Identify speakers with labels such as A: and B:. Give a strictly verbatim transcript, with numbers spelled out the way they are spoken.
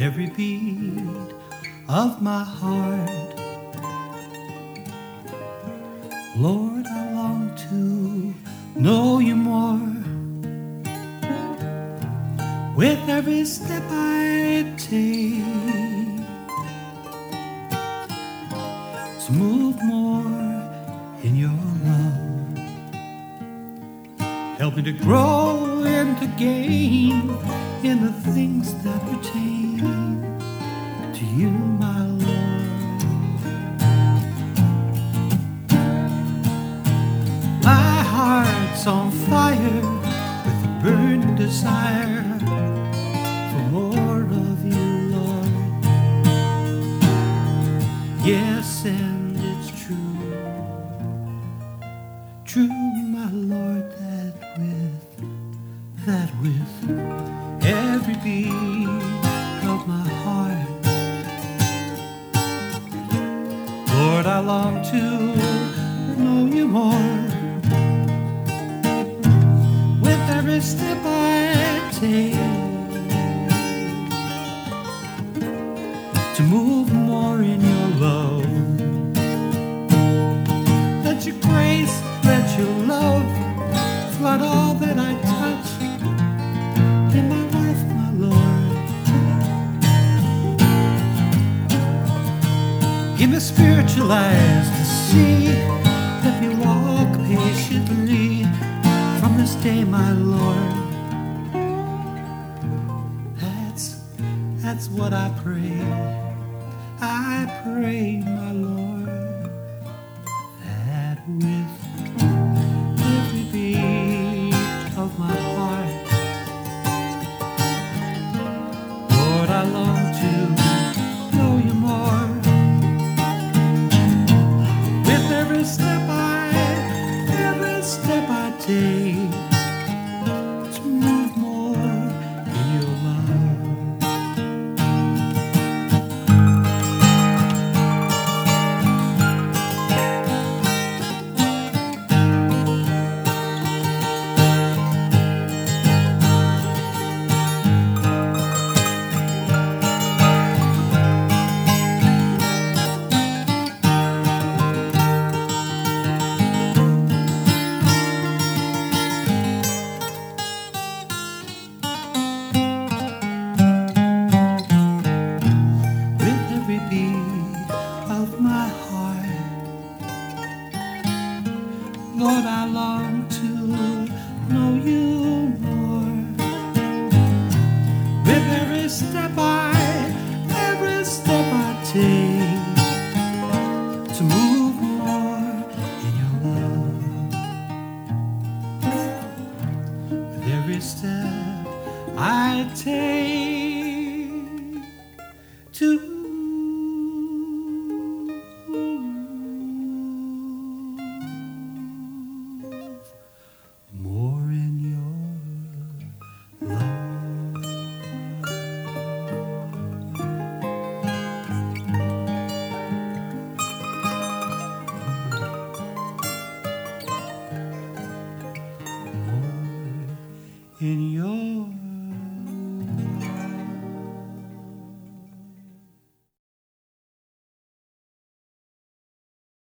A: every beat of my heart. Lord, I long to know you more. With every step I take, to move more in your love. Help me to grow and to gain in the things that pertain to you, my Lord. My heart's on fire with a burning desire for more of you, Lord. Yes, and it's true, true, my Lord, that with, that with every beat of my heart, Lord, I long to know you more. With every step I take, to move more in your love. Let your grace, let your love flood all that I touch in my life, my Lord. Give me spiritual eyes to see. Let me walk patiently from this day, my Lord. That's, that's what I pray. I pray, my Lord, that with every beat of my heart, Lord, I long to know you more. With every step I, every step I take, to move more in your love. Of my heart, Lord, I long to know you more. With every step I, every step I take, to move more in your love. With every step I take, to more in your love. More in